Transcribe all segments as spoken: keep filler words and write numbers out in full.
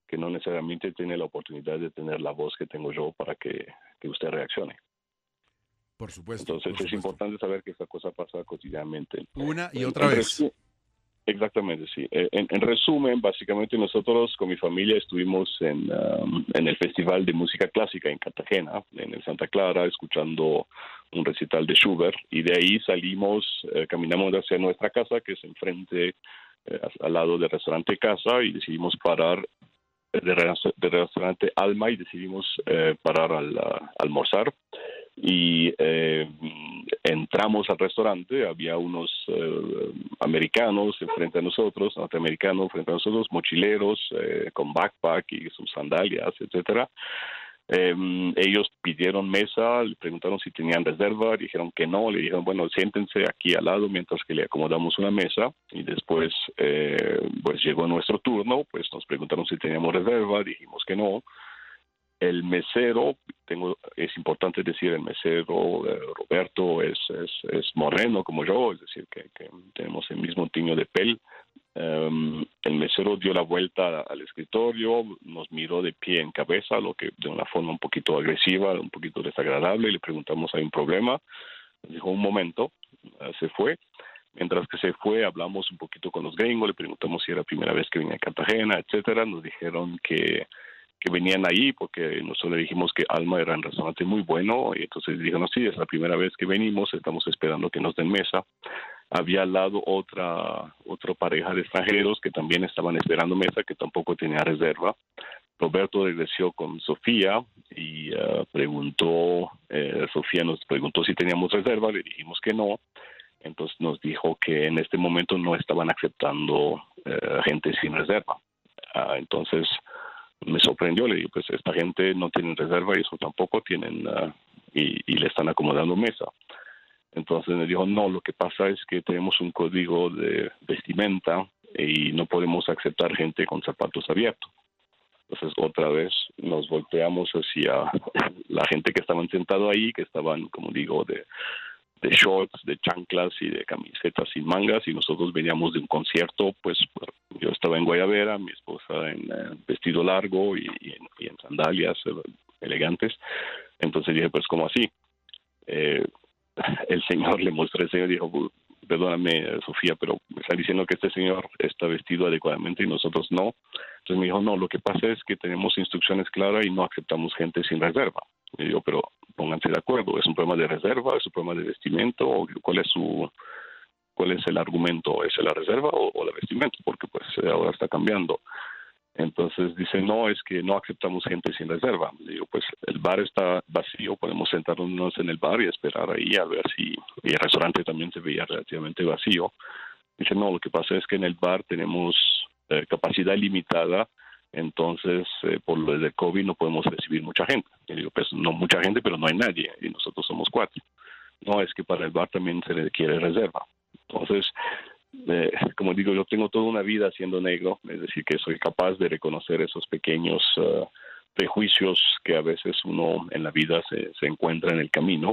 que no necesariamente tiene la oportunidad de tener la voz que tengo yo para que, que usted reaccione. Por supuesto. Entonces por es supuesto. importante saber que esta cosa pasa cotidianamente. Una y En- otra en vez. resu- Exactamente, sí. Eh, En, en resumen, básicamente nosotros con mi familia estuvimos en, um, en el Festival de Música Clásica en Cartagena, en el Santa Clara, escuchando un recital de Schubert, y de ahí salimos, eh, caminamos hacia nuestra casa, que es enfrente, eh, al lado del restaurante Casa, y decidimos parar del res- del restaurante Alma y decidimos eh, parar al, a almorzar. Y eh, entramos al restaurante, había unos eh, americanos frente a nosotros, norteamericanos frente a nosotros, mochileros eh, con backpack y sus sandalias, etcétera. Eh, ellos pidieron mesa, le preguntaron si tenían reserva, dijeron que no, le dijeron, bueno, siéntense aquí al lado mientras que le acomodamos una mesa, y después eh, pues llegó nuestro turno, pues nos preguntaron si teníamos reserva, dijimos que no. El mesero, tengo, es importante decir, el mesero eh, Roberto es, es, es moreno como yo, es decir, que, que tenemos el mismo tiño de piel. Um, el mesero dio la vuelta al escritorio, nos miró de pie en cabeza, lo que de una forma un poquito agresiva, un poquito desagradable, y le preguntamos, ¿hay un problema? Nos dijo, un momento, uh, se fue. Mientras que se fue, hablamos un poquito con los gringos, le preguntamos si era la primera vez que venía a Cartagena, etcétera. Nos dijeron que que venían ahí porque nosotros le dijimos que Alma era un restaurante muy bueno, y entonces dijeron, sí, es la primera vez que venimos, estamos esperando que nos den mesa. Había al lado otra, otra pareja de extranjeros que también estaban esperando mesa, que tampoco tenía reserva. Roberto regresó con Sofía y uh, preguntó, eh, Sofía nos preguntó si teníamos reserva, le dijimos que no. Entonces nos dijo que en este momento no estaban aceptando uh, gente sin reserva. Uh, entonces me sorprendió, le digo, pues esta gente no tiene reserva y eso tampoco tienen, uh, y, y le están acomodando mesa. Entonces me dijo, no, lo que pasa es que tenemos un código de vestimenta y no podemos aceptar gente con zapatos abiertos. Entonces otra vez nos volteamos hacia la gente que estaban sentados ahí, que estaban, como digo, de, de shorts, de chanclas y de camisetas sin mangas, y nosotros veníamos de un concierto, pues yo estaba en guayabera, mi esposa en eh, vestido largo y, y, en, y en sandalias eh, elegantes. Entonces dije, pues, ¿cómo así? Eh, el señor le mostré el señor y dijo, perdóname, Sofía, pero me está diciendo que este señor está vestido adecuadamente y nosotros no. Entonces me dijo, no, lo que pasa es que tenemos instrucciones claras y no aceptamos gente sin reserva. Y digo, pero pónganse de acuerdo, ¿es un problema de reserva? ¿Es un problema de vestimento? ¿O cuál es su cuál es el argumento? ¿Es la reserva o, o la vestimenta? Porque pues ahora está cambiando. Entonces dice, no, es que no aceptamos gente sin reserva. Digo, pues el bar está vacío, podemos sentarnos en el bar y esperar ahí a ver si... Y el restaurante también se veía relativamente vacío. Dice, no, lo que pasa es que en el bar tenemos eh, capacidad limitada, entonces eh, por lo del COVID no podemos recibir mucha gente. Y digo, pues no mucha gente, pero no hay nadie, y nosotros somos cuatro. No, es que para el bar también se requiere reserva. Entonces... Eh, como digo, yo tengo toda una vida siendo negro, es decir, que soy capaz de reconocer esos pequeños uh, prejuicios que a veces uno en la vida se, se encuentra en el camino,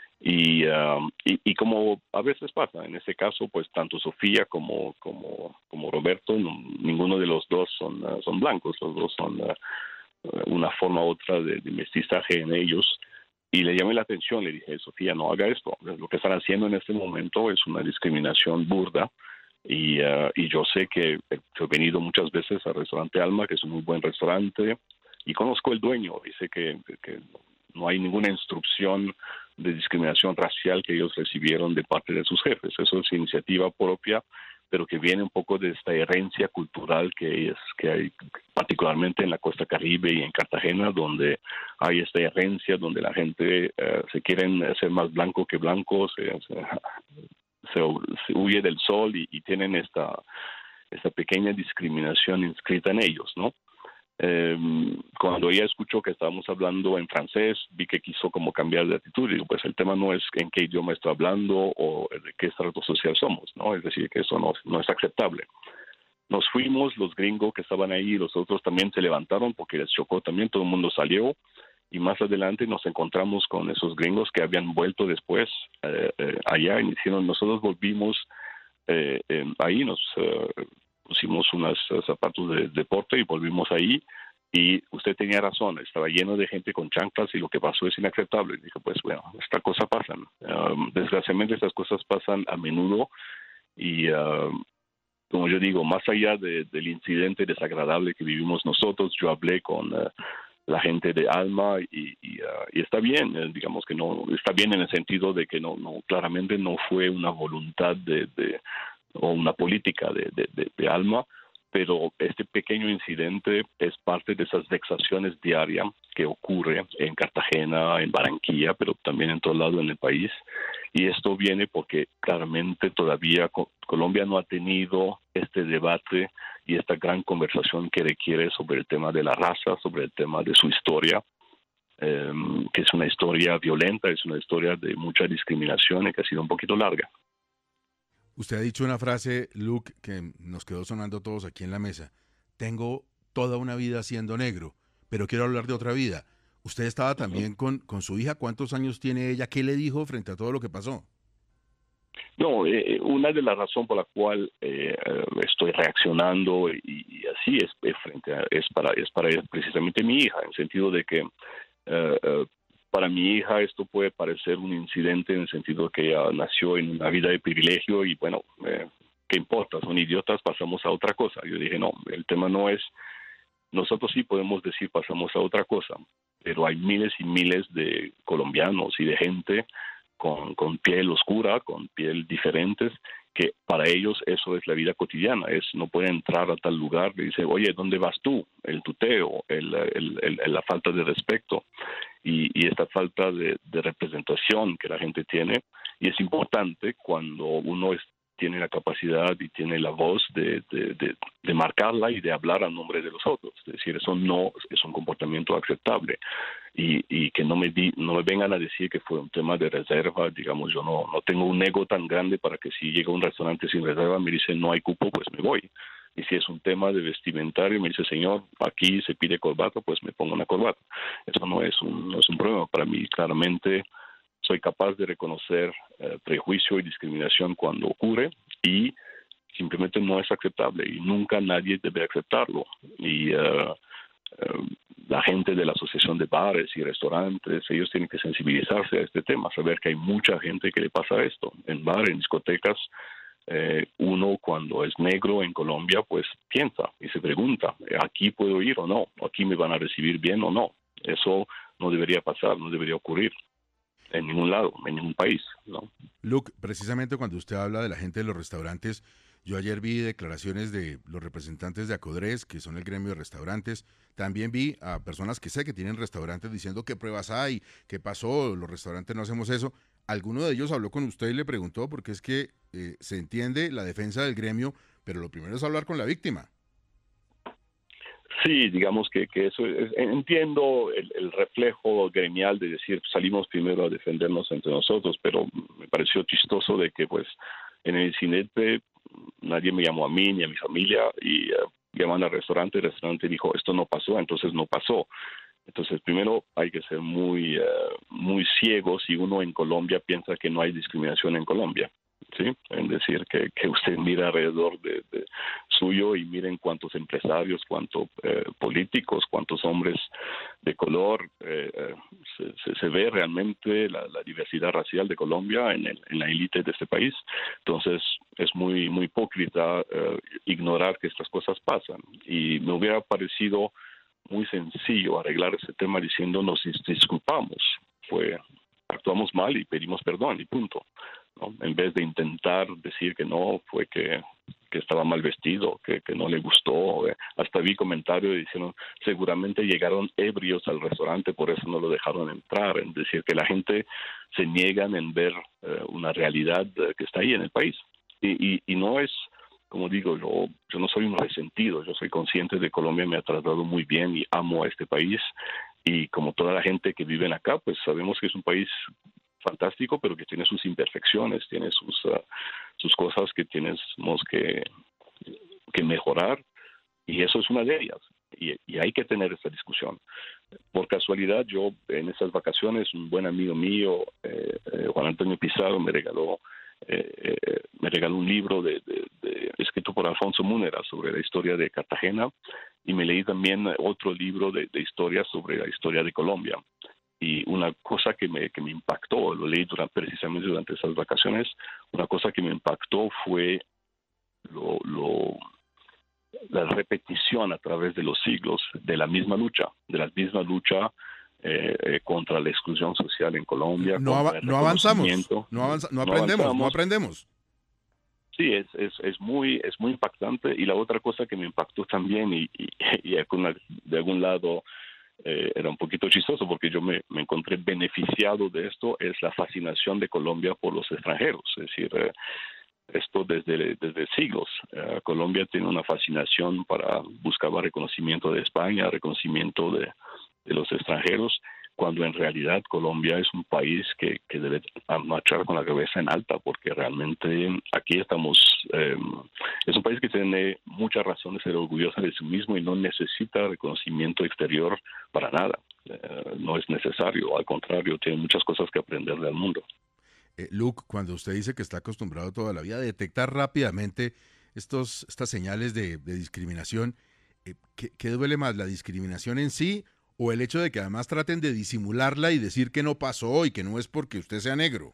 y, uh, y y como a veces pasa, en este caso, pues tanto Sofía como como como Roberto, no, ninguno de los dos son uh, son blancos, los dos son uh, una forma u otra de, de mestizaje en ellos. Y le llamé la atención, le dije, Sofía, no haga esto. Lo que están haciendo en este momento es una discriminación burda. Y, uh, y yo sé que he venido muchas veces al restaurante Alma, que es un muy buen restaurante, y conozco el dueño. Dice que, que no hay ninguna instrucción de discriminación racial que ellos recibieron de parte de sus jefes. Eso es iniciativa propia, pero que viene un poco de esta herencia cultural que es que hay particularmente en la costa Caribe y en Cartagena, donde hay esta herencia, donde la gente uh, se quieren ser más blanco que blanco, se, se, se, se huye del sol y, y tienen esta, esta pequeña discriminación inscrita en ellos, ¿no? Eh, cuando ella escuchó que estábamos hablando en francés, vi que quiso como cambiar de actitud. Digo, pues el tema no es en qué idioma estoy hablando o de qué estrato social somos, ¿no? Es decir, que eso no, no es aceptable. Nos fuimos, los gringos que estaban ahí, los otros también se levantaron porque les chocó también, todo el mundo salió, y más adelante nos encontramos con esos gringos que habían vuelto después eh, eh, allá y dijeron, nosotros volvimos eh, eh, ahí, nos... Eh, pusimos unos zapatos de deporte y volvimos ahí. Y usted tenía razón, estaba lleno de gente con chanclas y lo que pasó es inaceptable. Y dije, pues bueno, esta cosa pasa. Um, desgraciadamente estas cosas pasan a menudo y uh, como yo digo, más allá de, del incidente desagradable que vivimos nosotros, yo hablé con uh, la gente de Alma y, y, uh, y está bien, eh, digamos que no, está bien en el sentido de que no, no claramente no fue una voluntad de, de o una política de, de, de, de Alma, pero este pequeño incidente es parte de esas vexaciones diarias que ocurre en Cartagena, en Barranquilla, pero también en todo lado en el país. Y esto viene porque claramente todavía Colombia no ha tenido este debate y esta gran conversación que requiere sobre el tema de la raza, sobre el tema de su historia, eh, que es una historia violenta, es una historia de mucha discriminación y que ha sido un poquito larga. Usted ha dicho una frase, Luke, que nos quedó sonando todos aquí en la mesa. Tengo toda una vida siendo negro, pero quiero hablar de otra vida. Usted estaba también con, con su hija. ¿Cuántos años tiene ella? ¿Qué le dijo frente a todo lo que pasó? No, eh, una de las razones por la cual eh, estoy reaccionando y, y así es, es frente a, es para es para precisamente mi hija, en el sentido de que eh, eh, para mi hija esto puede parecer un incidente en el sentido de que ella nació en una vida de privilegio y bueno, eh, ¿qué importa? Son idiotas, pasamos a otra cosa. Yo dije, no, el tema no es, nosotros sí podemos decir pasamos a otra cosa, pero hay miles y miles de colombianos y de gente con, con piel oscura, con piel diferentes, que para ellos eso es la vida cotidiana, es no pueden entrar a tal lugar y dice, oye, ¿dónde vas tú? El tuteo, el, el, el, la falta de respeto y, y esta falta de, de representación que la gente tiene, y es importante cuando uno es, tiene la capacidad y tiene la voz de, de, de, de marcarla y de hablar a nombre de los otros, es decir, eso no es un comportamiento aceptable. Y, y que no me di, no me vengan a decir que fue un tema de reserva, digamos, yo no, no tengo un ego tan grande para que si llega a un restaurante sin reserva me dicen no hay cupo, pues me voy. Y si es un tema de vestimentario, me dice, señor, aquí se pide corbata, pues me pongo una corbata. Eso no es un, no es un problema. Para mí, claramente, soy capaz de reconocer eh, prejuicio y discriminación cuando ocurre y simplemente no es aceptable y nunca nadie debe aceptarlo. Y uh, uh, la gente de la Asociación de Bares y Restaurantes, ellos tienen que sensibilizarse a este tema, saber que hay mucha gente que le pasa esto. En bares, en discotecas, eh, uno cuando es negro en Colombia, pues piensa y se pregunta, ¿aquí puedo ir o no? ¿Aquí me van a recibir bien o no? Eso no debería pasar, no debería ocurrir en ningún lado, en ningún país, ¿no? Luke, precisamente cuando usted habla de la gente de los restaurantes, yo ayer vi declaraciones de los representantes de Acodres, que son el gremio de restaurantes. También vi a personas que sé que tienen restaurantes diciendo qué pruebas hay, qué pasó, los restaurantes no hacemos eso. ¿Alguno de ellos habló con usted y le preguntó? Porque es que eh, se entiende la defensa del gremio, pero lo primero es hablar con la víctima. Sí, digamos que, que eso es, entiendo el, el reflejo gremial de decir salimos primero a defendernos entre nosotros, pero me pareció chistoso de que pues en el incidente nadie me llamó a mí ni a mi familia y uh, llaman al restaurante, el restaurante dijo esto no pasó, entonces no pasó. Entonces primero hay que ser muy uh, muy ciegos si uno en Colombia piensa que no hay discriminación en Colombia. Sí, es decir, que, que usted mira alrededor de, de suyo y miren cuántos empresarios, cuántos eh, políticos, cuántos hombres de color, eh, eh, se, se, se ve realmente la, la diversidad racial de Colombia en, el, en la élite de este país. Entonces es muy, muy hipócrita eh, ignorar que estas cosas pasan. Y me hubiera parecido muy sencillo arreglar ese tema diciendo nos disculpamos, fue actuamos mal y pedimos perdón y punto, ¿no? En vez de intentar decir que no, fue que, que estaba mal vestido, que, que no le gustó. Eh. Hasta vi comentarios diciendo seguramente llegaron ebrios al restaurante, por eso no lo dejaron entrar. Es decir, que la gente se niegan en ver eh, una realidad eh, que está ahí en el país. Y, y, y no es, como digo, yo, yo no soy un resentido, yo soy consciente de que Colombia me ha tratado muy bien y amo a este país. Y como toda la gente que vive acá, pues sabemos que es un país fantástico, pero que tiene sus imperfecciones, tiene sus, uh, sus cosas que tenemos que, que mejorar, y eso es una de ellas. Y, y hay que tener esta discusión. Por casualidad, yo en esas vacaciones, un buen amigo mío, eh, eh, Juan Antonio Pizarro, me regaló eh, eh, me regaló un libro de, de, de, escrito por Alfonso Múnera sobre la historia de Cartagena, y me leí también otro libro de, de historia sobre la historia de Colombia. Y una cosa que me, que me impactó, lo leí durante, precisamente durante esas vacaciones, una cosa que me impactó fue lo, lo, la repetición a través de los siglos de la misma lucha, de la misma lucha eh, eh, contra la exclusión social en Colombia. No, av no avanzamos, no, avanza no aprendemos, no, no aprendemos. Sí, es, es, es, muy, es muy impactante. Y la otra cosa que me impactó también, y, y, y de algún lado eh, era un poquito chistoso porque yo me, me encontré beneficiado de esto, es la fascinación de Colombia por los extranjeros. Es decir, eh, esto desde, desde siglos. Uh, Colombia tiene una fascinación para buscar reconocimiento de España, reconocimiento de, de los extranjeros, cuando en realidad Colombia es un país que, que debe marchar con la cabeza en alta, porque realmente aquí estamos, eh, es un país que tiene muchas razones de ser orgulloso de sí mismo y no necesita reconocimiento exterior para nada. Eh, no es necesario, al contrario, tiene muchas cosas que aprenderle al mundo. Eh, Luke, cuando usted dice que está acostumbrado toda la vida a detectar rápidamente estos, estas señales de, de discriminación, eh, ¿qué, ¿qué duele más, la discriminación en sí o el hecho de que además traten de disimularla y decir que no pasó y que no es porque usted sea negro?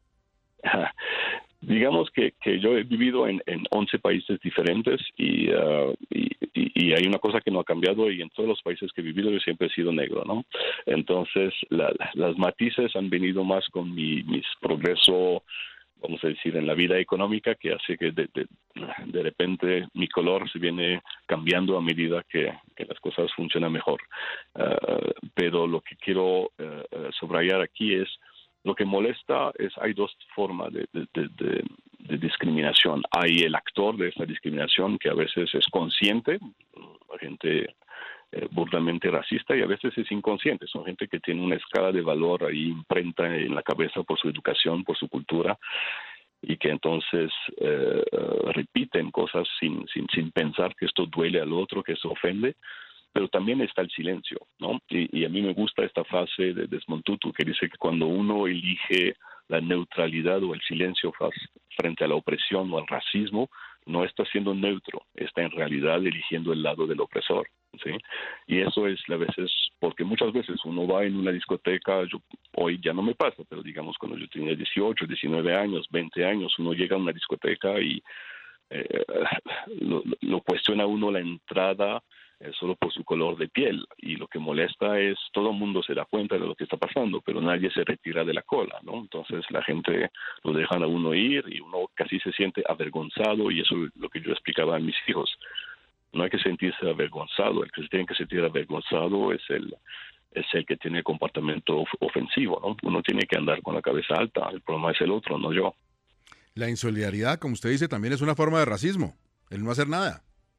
Digamos que, que yo he vivido en, en once países diferentes y, uh, y, y hay una cosa que no ha cambiado, y en todos los países que he vivido yo siempre he sido negro, ¿no? Entonces la, las matices han venido más con mi mis progreso, vamos a decir, en la vida económica, que hace que de, de, de repente mi color se viene cambiando a medida que, que las cosas funcionan mejor. Uh, pero lo que quiero uh, subrayar aquí es, lo que molesta es, hay dos formas de, de, de, de, de discriminación. Hay el actor de esta discriminación, que a veces es consciente, gente eh, burdamente racista, y a veces es inconsciente. Son gente que tiene una escala de valor ahí imprenta en la cabeza por su educación, por su cultura, y que entonces eh, repiten cosas sin, sin, sin pensar que esto duele al otro, que eso ofende. Pero también está el silencio, ¿no? Y, y a mí me gusta esta frase de Desmond Tutu, que dice que cuando uno elige la neutralidad o el silencio frente a la opresión o al racismo, no está siendo neutro, está en realidad eligiendo el lado del opresor, ¿sí? Y eso es a veces, porque muchas veces uno va en una discoteca, yo, hoy ya no me pasa, pero digamos cuando yo tenía dieciocho, diecinueve años, veinte años, uno llega a una discoteca y eh, lo, lo cuestiona uno la entrada eh, solo por su color de piel, y lo que molesta es, todo el mundo se da cuenta de lo que está pasando, pero nadie se retira de la cola, ¿no? Entonces la gente lo dejan a uno ir y uno casi se siente avergonzado, y eso es lo que yo explicaba a mis hijos. No hay que sentirse avergonzado, el que se tiene que sentir avergonzado es el es el que tiene comportamiento ofensivo, ¿no? Uno tiene que andar con la cabeza alta, el problema es el otro, no yo. La insolidaridad, como usted dice, también es una forma de racismo, el no hacer nada.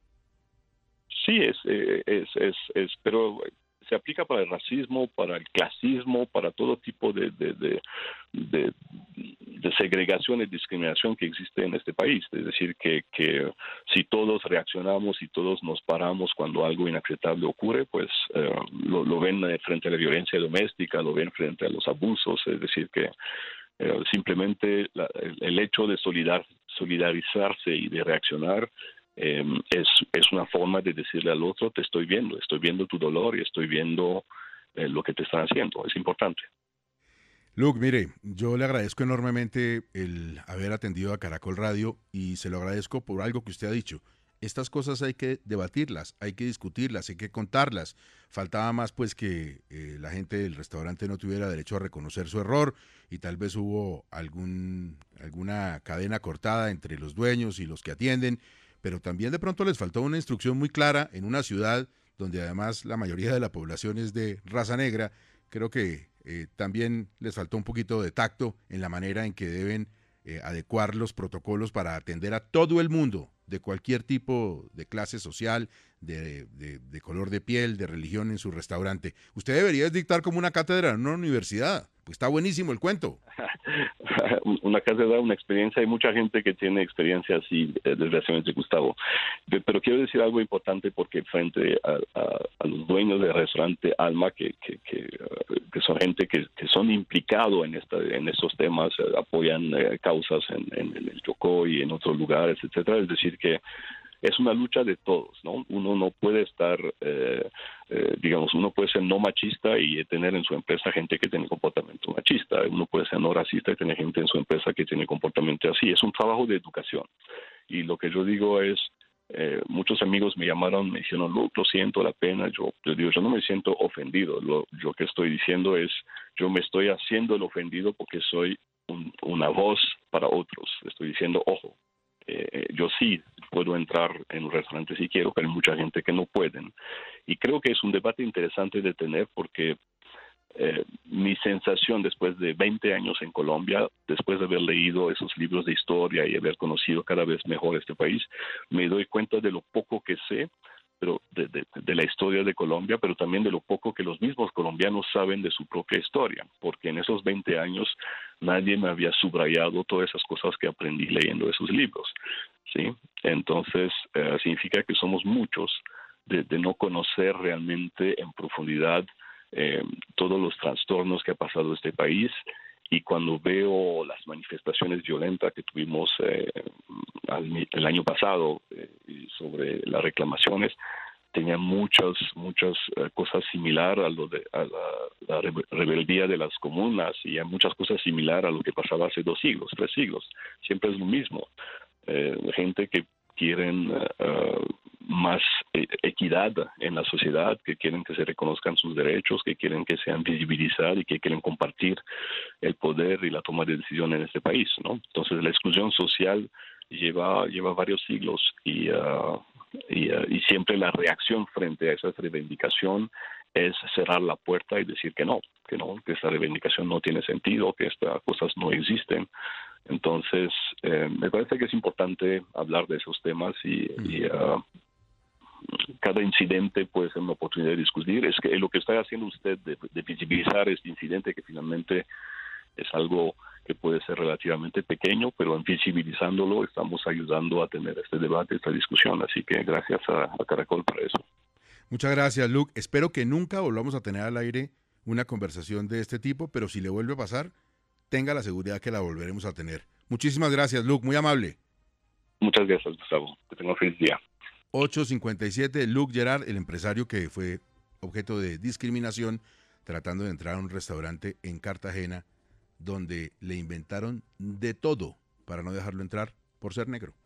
Sí, es, es, es, es, pero se aplica para el racismo, para el clasismo, para todo tipo de, de, de, de, de segregación y discriminación que existe en este país. Es decir, que, que si todos reaccionamos y todos nos paramos cuando algo inaceptable ocurre, pues eh, lo, lo ven frente a la violencia doméstica, lo ven frente a los abusos. Es decir, que eh, simplemente la, el, el hecho de solidar, solidarizarse y de reaccionar Eh, es, es una forma de decirle al otro, te estoy viendo, estoy viendo tu dolor y estoy viendo eh, lo que te están haciendo. Es importante. Luke, mire, yo le agradezco enormemente el haber atendido a Caracol Radio, y se lo agradezco por algo que usted ha dicho. Estas cosas hay que debatirlas, hay que discutirlas, hay que contarlas. Faltaba más pues que eh, la gente del restaurante no tuviera derecho a reconocer su error, y tal vez hubo algún, alguna cadena cortada entre los dueños y los que atienden, pero también de pronto les faltó una instrucción muy clara en una ciudad donde además la mayoría de la población es de raza negra. Creo que eh, también les faltó un poquito de tacto en la manera en que deben eh, adecuar los protocolos para atender a todo el mundo, de cualquier tipo de clase social, de, de, de color de piel, de religión en su restaurante. Usted debería dictar como una cátedra en una universidad, pues está buenísimo el cuento. Una cátedra, una experiencia, hay mucha gente que tiene experiencia así, eh, desgraciadamente, Gustavo. De, pero quiero decir algo importante porque frente a, a, a los dueños del restaurante Alma, que, que, que, uh, que son gente que, que son implicados en, esta, en estos temas, uh, apoyan uh, causas en, en, en el Chocó y en otros lugares, etcétera. Es decir, que es una lucha de todos, ¿no? Uno no puede estar, eh, eh, digamos, uno puede ser no machista y tener en su empresa gente que tiene comportamiento machista. Uno puede ser no racista y tener gente en su empresa que tiene comportamiento así. Es un trabajo de educación. Y lo que yo digo es, eh, muchos amigos me llamaron, me dijeron, Luke, lo siento, la pena. Yo, yo digo, yo no me siento ofendido. Lo yo que estoy diciendo es, yo me estoy haciendo el ofendido porque soy un, una voz para otros. Estoy diciendo, ojo. Eh, yo sí puedo entrar en un restaurante si quiero, pero hay mucha gente que no pueden. Y creo que es un debate interesante de tener porque eh, mi sensación después de veinte años en Colombia, después de haber leído esos libros de historia y haber conocido cada vez mejor este país, me doy cuenta de lo poco que sé pero de, de, de la historia de Colombia, pero también de lo poco que los mismos colombianos saben de su propia historia, porque en esos veinte años nadie me había subrayado todas esas cosas que aprendí leyendo esos libros, ¿sí? Entonces, eh, significa que somos muchos de, de no conocer realmente en profundidad eh, todos los trastornos que ha pasado este país. Y cuando veo las manifestaciones violentas que tuvimos eh, el año pasado eh, sobre las reclamaciones, tenía muchas muchas uh, cosas similares a lo de a la, la rebeldía de las comunas y a muchas cosas similares a lo que pasaba hace dos siglos, tres siglos. Siempre es lo mismo. Eh, gente que quieren uh, más equidad en la sociedad, que quieren que se reconozcan sus derechos, que quieren que sean visibilizados y que quieren compartir el poder y la toma de decisión en este país, ¿no? Entonces la exclusión social lleva lleva varios siglos y uh, y, uh, y siempre la reacción frente a esa reivindicación es cerrar la puerta y decir que no, que no, que esta reivindicación no tiene sentido, que estas cosas no existen. Entonces, eh, me parece que es importante hablar de esos temas y, mm. y uh, cada incidente puede ser una oportunidad de discutir. Es que lo que está haciendo usted de, de visibilizar este incidente, que finalmente es algo que puede ser relativamente pequeño, pero en visibilizándolo estamos ayudando a tener este debate, esta discusión. Así que gracias a, a Caracol por eso. Muchas gracias, Luke. Espero que nunca volvamos a tener al aire una conversación de este tipo, pero si le vuelve a pasar, tenga la seguridad que la volveremos a tener. Muchísimas gracias, Luke. Muy amable. Muchas gracias, Gustavo. Que tenga un feliz día. ocho cincuenta y siete, Luke Gerard, el empresario que fue objeto de discriminación tratando de entrar a un restaurante en Cartagena donde le inventaron de todo para no dejarlo entrar por ser negro.